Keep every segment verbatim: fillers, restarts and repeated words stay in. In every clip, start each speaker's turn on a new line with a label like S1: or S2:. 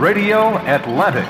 S1: Radio Atlantic.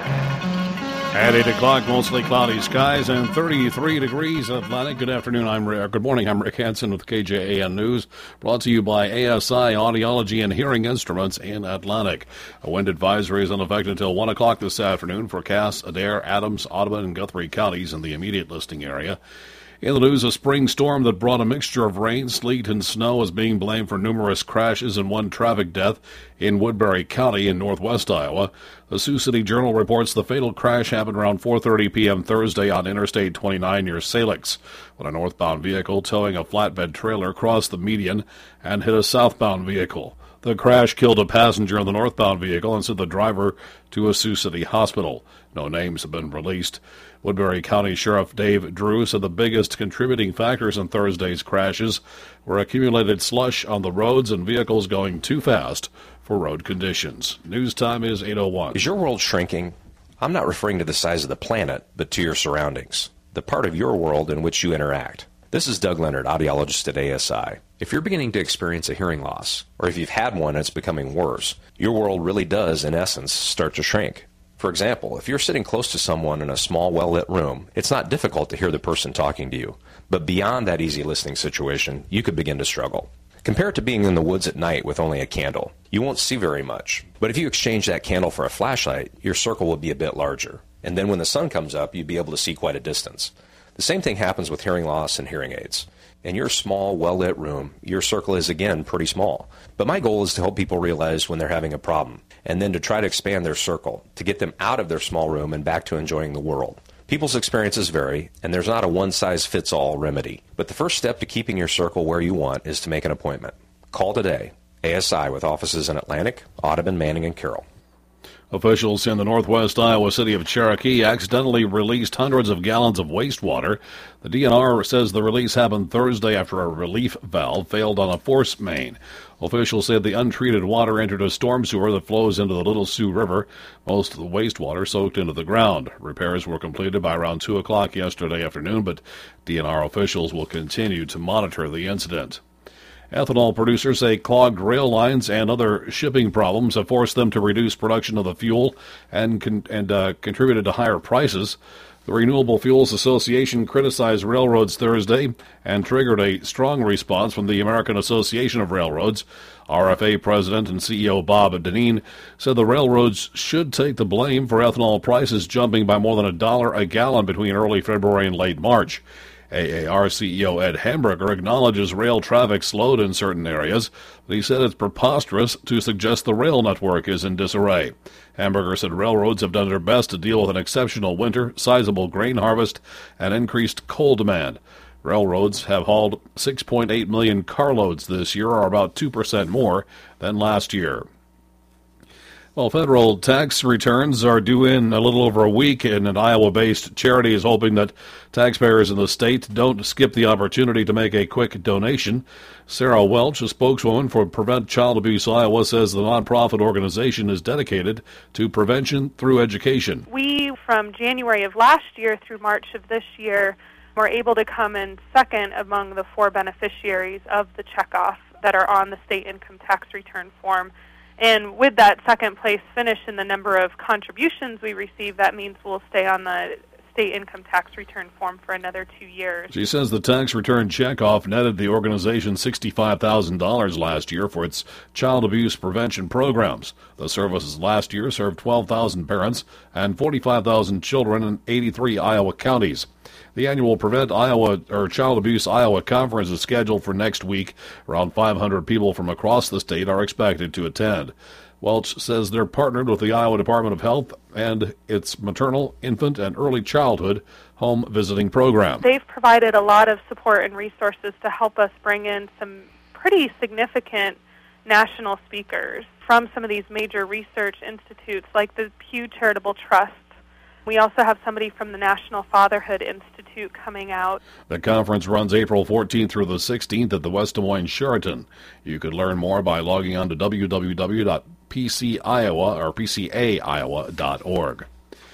S2: At eight o'clock, mostly cloudy skies and thirty-three degrees Atlantic. Good afternoon. I'm Rick. Good morning. I'm Rick Hansen with K J A N News, brought to you by A S I Audiology and Hearing Instruments in Atlantic. A wind advisory is in effect until one o'clock this afternoon for Cass, Adair, Adams, Audubon, and Guthrie counties in the immediate listing area. In the news, a spring storm that brought a mixture of rain, sleet, and snow is being blamed for numerous crashes and one traffic death in Woodbury County in northwest Iowa. The Sioux City Journal reports the fatal crash happened around four thirty p.m. Thursday on Interstate twenty-nine near Salix, when a northbound vehicle towing a flatbed trailer crossed the median and hit a southbound vehicle. The crash killed a passenger in the northbound vehicle and sent the driver to a Sioux City hospital. No names have been released. Woodbury County Sheriff Dave Drew said the biggest contributing factors in Thursday's crashes were accumulated slush on the roads and vehicles going too fast for road conditions. News time is eight oh one.
S3: Is your world shrinking? I'm not referring to the size of the planet, but to your surroundings, the part of your world in which you interact. This is Doug Leonard, audiologist at A S I. If you're beginning to experience a hearing loss, or if you've had one and it's becoming worse, your world really does, in essence, start to shrink. For example, if you're sitting close to someone in a small, well-lit room, it's not difficult to hear the person talking to you. But beyond that easy listening situation, you could begin to struggle. Compare it to being in the woods at night with only a candle. You won't see very much. But if you exchange that candle for a flashlight, your circle will be a bit larger. And then when the sun comes up, you'll be able to see quite a distance. The same thing happens with hearing loss and hearing aids. In your small, well-lit room, your circle is, again, pretty small. But my goal is to help people realize when they're having a problem, and then to try to expand their circle, to get them out of their small room and back to enjoying the world. People's experiences vary, and there's not a one-size-fits-all remedy. But the first step to keeping your circle where you want is to make an appointment. Call today. A S I with offices in Atlantic, Audubon, Manning, and Carroll.
S2: Officials in the northwest Iowa city of Cherokee accidentally released hundreds of gallons of wastewater. The D N R says the release happened Thursday after a relief valve failed on a force main. Officials said the untreated water entered a storm sewer that flows into the Little Sioux River. Most of the wastewater soaked into the ground. Repairs were completed by around two o'clock yesterday afternoon, but D N R officials will continue to monitor the incident. Ethanol producers say clogged rail lines and other shipping problems have forced them to reduce production of the fuel and con- and uh, contributed to higher prices. The Renewable Fuels Association criticized railroads Thursday and triggered a strong response from the American Association of Railroads. R F A President and C E O Bob Deneen said the railroads should take the blame for ethanol prices jumping by more than a dollar a gallon between early February and late March. A A R C E O Ed Hamburger acknowledges rail traffic slowed in certain areas, but he said it's preposterous to suggest the rail network is in disarray. Hamburger said railroads have done their best to deal with an exceptional winter, sizable grain harvest, and increased coal demand. Railroads have hauled six point eight million carloads this year, or about two percent more than last year. Well, federal tax returns are due in a little over a week, and an Iowa-based charity is hoping that taxpayers in the state don't skip the opportunity to make a quick donation. Sarah Welch, a spokeswoman for Prevent Child Abuse Iowa, says the nonprofit organization is dedicated to prevention through education.
S4: We, from January of last year through March of this year, were able to come in second among the four beneficiaries of the checkoff that are on the state income tax return form. And with that second place finish in the number of contributions we receive, that means we'll stay on the state income tax return form for another two years.
S2: She says the tax return checkoff netted the organization sixty-five thousand dollars last year for its child abuse prevention programs. The services last year served twelve thousand parents and forty-five thousand children in eighty-three Iowa counties. The annual Prevent Iowa or Child Abuse Iowa Conference is scheduled for next week. Around five hundred people from across the state are expected to attend. Welch says they're partnered with the Iowa Department of Health and its maternal, infant, and early childhood home visiting program.
S4: They've provided a lot of support and resources to help us bring in some pretty significant national speakers from some of these major research institutes like the Pew Charitable Trust. We also have somebody from the National Fatherhood Institute coming out.
S2: The conference runs April fourteenth through the sixteenth at the West Des Moines Sheraton. You could learn more by logging on to w w w dot p c iowa or p c a iowa dot org.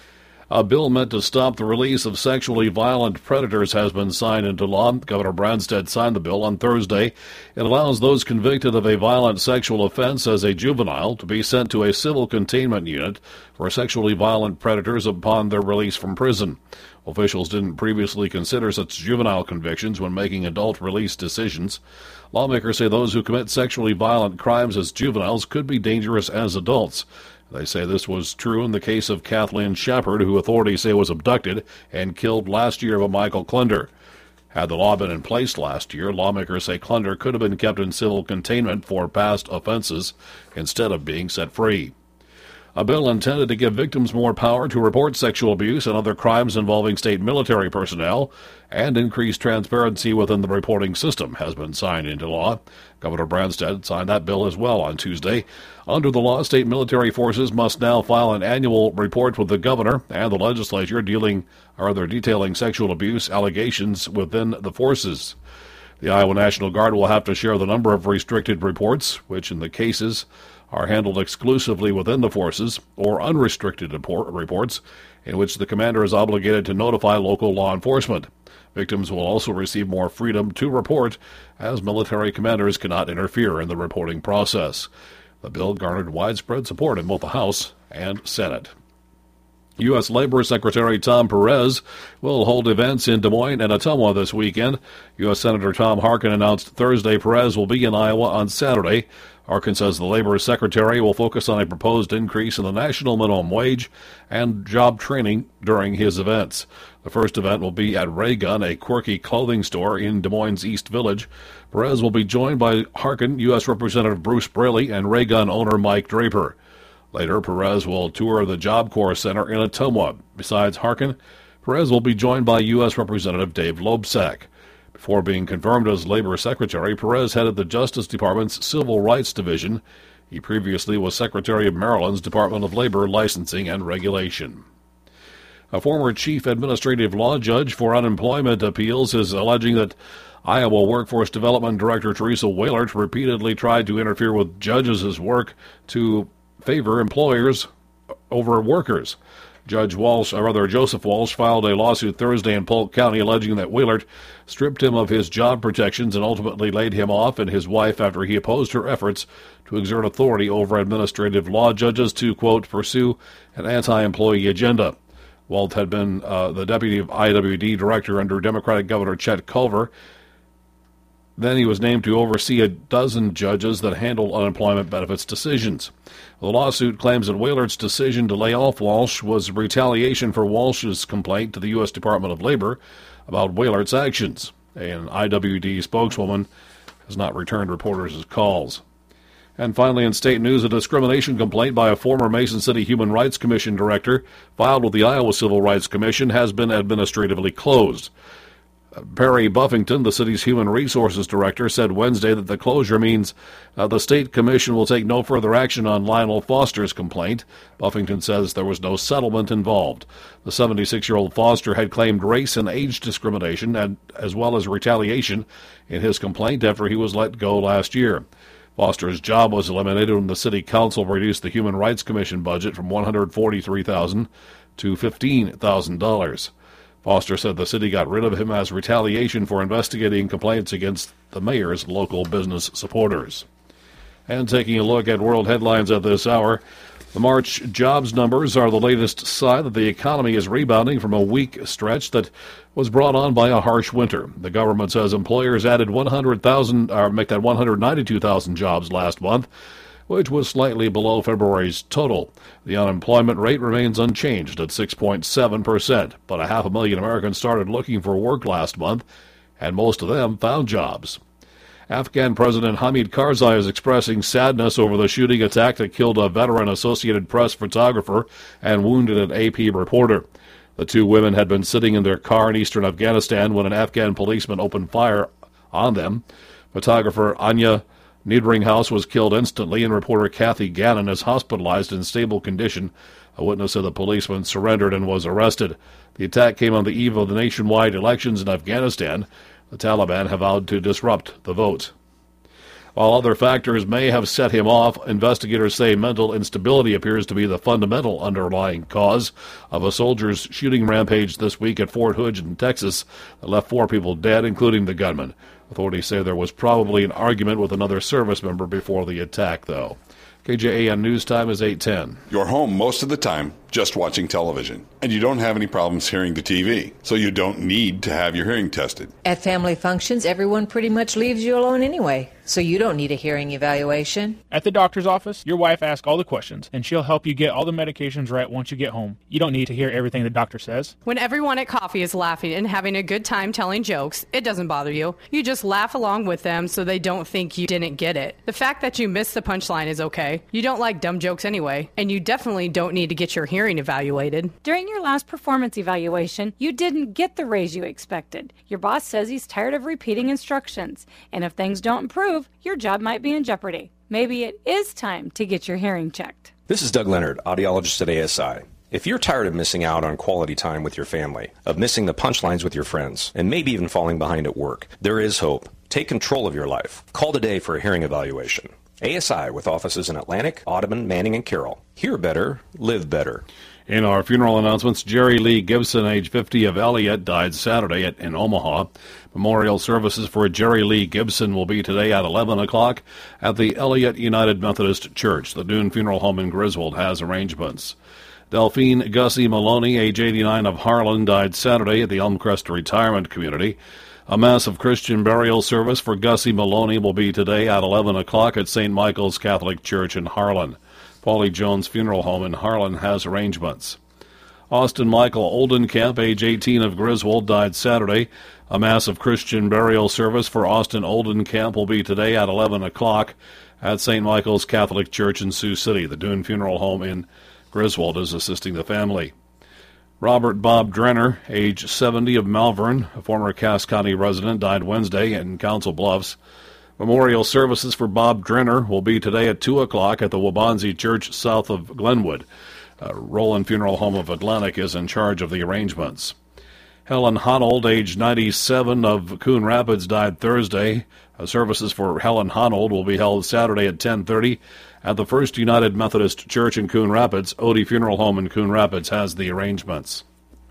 S2: A bill meant to stop the release of sexually violent predators has been signed into law. Governor Branstad signed the bill on Thursday. It allows those convicted of a violent sexual offense as a juvenile to be sent to a civil containment unit for sexually violent predators upon their release from prison. Officials didn't previously consider such juvenile convictions when making adult release decisions. Lawmakers say those who commit sexually violent crimes as juveniles could be dangerous as adults. They say this was true in the case of Kathleen Shepard, who authorities say was abducted and killed last year by Michael Klunder. Had the law been in place last year, lawmakers say Klunder could have been kept in civil containment for past offenses instead of being set free. A bill intended to give victims more power to report sexual abuse and other crimes involving state military personnel and increase transparency within the reporting system has been signed into law. Governor Branstad signed that bill as well on Tuesday. Under the law, state military forces must now file an annual report with the governor and the legislature dealing or other detailing sexual abuse allegations within the forces. The Iowa National Guard will have to share the number of restricted reports, which in the cases are handled exclusively within the forces, or unrestricted reports, in which the commander is obligated to notify local law enforcement. Victims will also receive more freedom to report, as military commanders cannot interfere in the reporting process. The bill garnered widespread support in both the House and Senate. U S. Labor Secretary Tom Perez will hold events in Des Moines and Ottumwa this weekend. U S. Senator Tom Harkin announced Thursday Perez will be in Iowa on Saturday. Harkin says the Labor Secretary will focus on a proposed increase in the national minimum wage and job training during his events. The first event will be at Ray Gun, a quirky clothing store in Des Moines East Village. Perez will be joined by Harkin, U S. Representative Bruce Braley, and Ray Gun owner Mike Draper. Later, Perez will tour the Job Corps Center in Ottumwa. Besides Harkin, Perez will be joined by U S. Representative Dave Loebsack. Before being confirmed as Labor Secretary, Perez headed the Justice Department's Civil Rights Division. He previously was Secretary of Maryland's Department of Labor Licensing and Regulation. A former chief administrative law judge for unemployment appeals is alleging that Iowa Workforce Development Director Teresa Wahlert repeatedly tried to interfere with judges' work to favor employers over workers. Judge Walsh, or rather Joseph Walsh, filed a lawsuit Thursday in Polk County alleging that Wahlert stripped him of his job protections and ultimately laid him off and his wife after he opposed her efforts to exert authority over administrative law judges to, quote, pursue an anti-employee agenda. Walt had been uh, the deputy of I W D director under Democratic Governor Chet Culver. Then he was named to oversee a dozen judges that handle unemployment benefits decisions. The lawsuit claims that Wahlert's decision to lay off Walsh was retaliation for Walsh's complaint to the U S. Department of Labor about Wahlert's actions. An I W D spokeswoman has not returned reporters' calls. And finally, in state news, a discrimination complaint by a former Mason City Human Rights Commission director filed with the Iowa Civil Rights Commission has been administratively closed. Perry Buffington, the city's human resources director, said Wednesday that the closure means uh, the state commission will take no further action on Lionel Foster's complaint. Buffington says there was no settlement involved. The seventy-six-year-old Foster had claimed race and age discrimination and, as well as retaliation in his complaint after he was let go last year. Foster's job was eliminated when the city council reduced the Human Rights Commission budget from one hundred forty-three thousand dollars to fifteen thousand dollars. Foster said the city got rid of him as retaliation for investigating complaints against the mayor's local business supporters. And taking a look at world headlines at this hour, the March jobs numbers are the latest sign that the economy is rebounding from a weak stretch that was brought on by a harsh winter. The government says employers added one hundred thousand, or make that one hundred ninety-two thousand jobs last month, which was slightly below February's total. The unemployment rate remains unchanged at six point seven percent, but a half a million Americans started looking for work last month, and most of them found jobs. Afghan President Hamid Karzai is expressing sadness over the shooting attack that killed a veteran Associated Press photographer and wounded an A P reporter. The two women had been sitting in their car in eastern Afghanistan when an Afghan policeman opened fire on them. Photographer Anya Niedringhaus was killed instantly, and reporter Kathy Gannon is hospitalized in stable condition. A witness said the policeman surrendered and was arrested. The attack came on the eve of the nationwide elections in Afghanistan. The Taliban have vowed to disrupt the vote. While other factors may have set him off, investigators say mental instability appears to be the fundamental underlying cause of a soldier's shooting rampage this week at Fort Hood in Texas that left four people dead, including the gunman. Authorities say there was probably an argument with another service member before the attack, though. K J A M News Time is eight ten.
S1: You're home most of the time just watching television, and you don't have any problems hearing the T V, so you don't need to have your hearing tested.
S5: At family functions, everyone pretty much leaves you alone anyway, so you don't need a hearing evaluation.
S6: At the doctor's office, your wife asks all the questions, and she'll help you get all the medications right once you get home. You don't need to hear everything the doctor says.
S7: When everyone at coffee is laughing and having a good time telling jokes, it doesn't bother you. You just laugh along with them so they don't think you didn't get it. The fact that you missed the punchline is okay. You don't like dumb jokes anyway, and you definitely don't need to get your hearing evaluated.
S8: During your last performance evaluation, you didn't get the raise you expected. Your boss says he's tired of repeating instructions, and if things don't improve, your job might be in jeopardy. Maybe it is time to get your hearing checked.
S3: This is Doug Leonard, audiologist at A S I. If you're tired of missing out on quality time with your family, of missing the punchlines with your friends, and maybe even falling behind at work, there is hope. Take control of your life. Call today for a hearing evaluation. A S I, with offices in Atlantic, Audubon, Manning, and Carroll. Hear better, live better.
S2: In our funeral announcements, Jerry Lee Gibson, age fifty, of Elliott, died Saturday at, in Omaha. Memorial services for Jerry Lee Gibson will be today at eleven o'clock at the Elliott United Methodist Church. The Dune Funeral Home in Griswold has arrangements. Delphine Gussie Maloney, age eighty-nine, of Harlan, died Saturday at the Elmcrest Retirement Community. A massive Christian burial service for Gussie Maloney will be today at eleven o'clock at Saint Michael's Catholic Church in Harlan. Paulie Jones Funeral Home in Harlan has arrangements. Austin Michael Oldenkamp, age eighteen, of Griswold, died Saturday. A massive Christian burial service for Austin Oldenkamp will be today at eleven o'clock at Saint Michael's Catholic Church in Sioux City. The Dune Funeral Home in Griswold is assisting the family. Robert Bob Drenner, age seventy, of Malvern, a former Cass County resident, died Wednesday in Council Bluffs. Memorial services for Bob Drenner will be today at two o'clock at the Waubonsie Church south of Glenwood. Uh, Roland Funeral Home of Atlantic is in charge of the arrangements. Helen Honold, age ninety-seven, of Coon Rapids, died Thursday. Uh, services for Helen Honold will be held Saturday at ten thirty at the First United Methodist Church in Coon Rapids. Odie Funeral Home in Coon Rapids has the arrangements.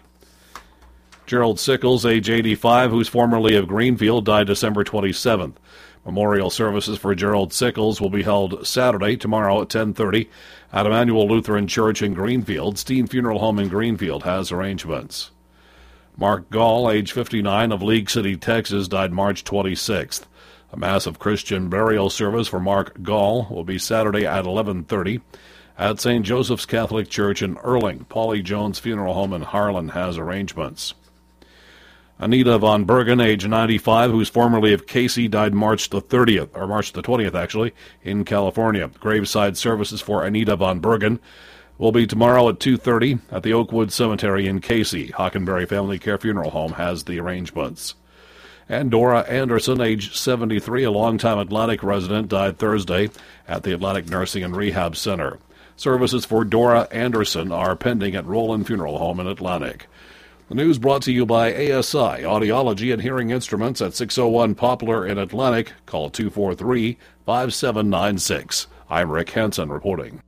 S2: Gerald Sickles, age eighty-five, who's formerly of Greenfield, died December twenty-seventh. Memorial services for Gerald Sickles will be held Saturday, tomorrow at ten thirty at Emmanuel Lutheran Church in Greenfield. Steen Funeral Home in Greenfield has arrangements. Mark Gall, age fifty-nine, of League City, Texas, died March twenty-sixth. A massive Christian burial service for Mark Gall will be Saturday at eleven thirty at Saint Joseph's Catholic Church in Erling. Paulie Jones Funeral Home in Harlan has arrangements. Anita Von Bergen, age ninety-five, who's formerly of Casey, died March the thirtieth, or March the twentieth, actually, in California. Graveside services for Anita Von Bergen will be tomorrow at two thirty at the Oakwood Cemetery in Casey. Hockenberry Family Care Funeral Home has the arrangements. And Dora Anderson, age seventy-three, a longtime Atlantic resident, died Thursday at the Atlantic Nursing and Rehab Center. Services for Dora Anderson are pending at Roland Funeral Home in Atlantic. The news brought to you by A S I, Audiology and Hearing Instruments at six oh one Poplar in Atlantic. Call two four three, five seven nine six. I'm Rick Hansen reporting.